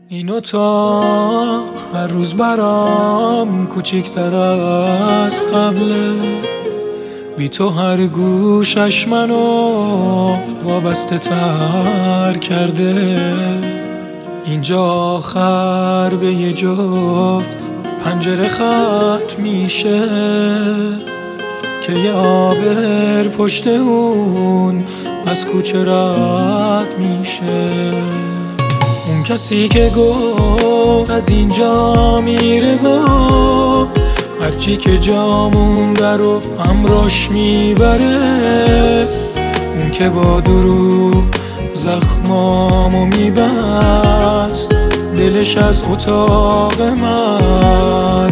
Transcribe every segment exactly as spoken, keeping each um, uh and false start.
این اتاق هر روز برام کوچیک‌تر از قبله، بی تو هر گوشش منو وابسته تر کرده. اینجا آخر به یه جفت پنجره ختم میشه که یه آبر پشت اون از کوچه رد میشه. اون کسی که گفت از اینجا میره با هرچی که جا مونده رو همراش میبره، اون که با دروغ زخمامو میبست، دلش از اتاق من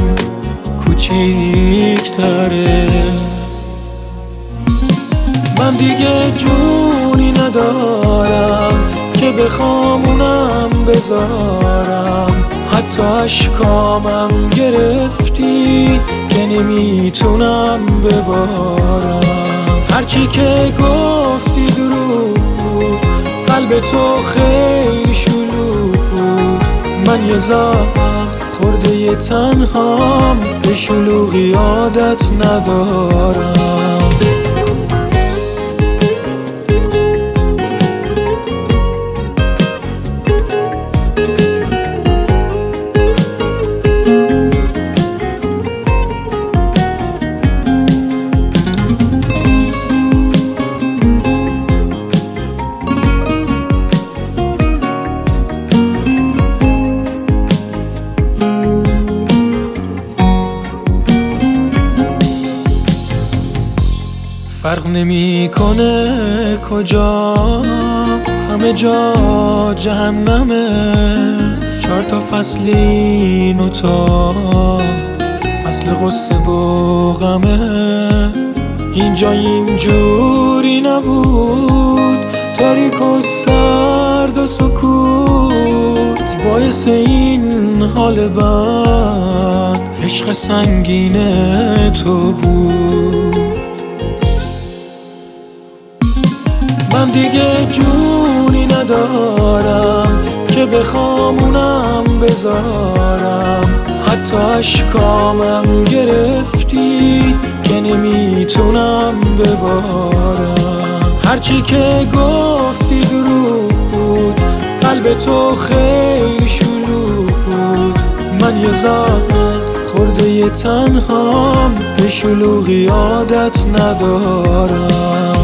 کوچیک‌تره. من دیگه جونی ندارم که بخوام اونم بذارم، حتی اشکامم گرفتی که نمیتونم ببارم. هرچی که گفتی دروغ بود، قلب تو خیلی شلوغ بود. من یه زخم خورده ی تنهام، به شلوغی عادت ندارم. فرق نمیکنه کجا، همه جا جهنمه. چهار تا فصل این اتاق، فصل غصه و غمه. اینجا اینجوری نبود، تاریک و سرد و سکوت. باعث این حال بد عشق سنگین تو بود. من دیگه جونی ندارم که بخوام اونم بذارم، حتی اشکامم گرفتی که نمیتونم ببارم. هرچی که گفتی دروغ بود، قلب تو خیلی شلوغ بود. من یه زخم خورده ی تنهام، به شلوغی عادت ندارم.